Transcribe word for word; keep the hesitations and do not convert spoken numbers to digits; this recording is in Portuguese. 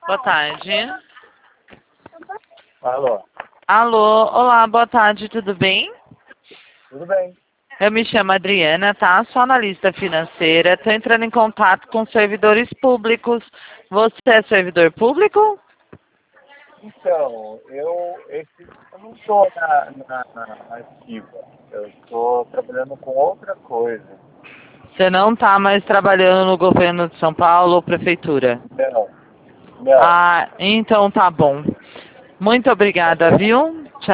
Boa tarde. Alô, Alô, olá, boa tarde, tudo bem? tudo bem? Eu me chamo Adriana, tá? Sou analista financeira, estou entrando em contato com servidores públicos. Você é servidor público? Então, eu, esse, eu não estou na, na, na ativa. Eu estou trabalhando com outra coisa. Você não está mais trabalhando no governo de São Paulo ou prefeitura? Não, não, Ah, então tá bom. Muito tá obrigada, bom? viu?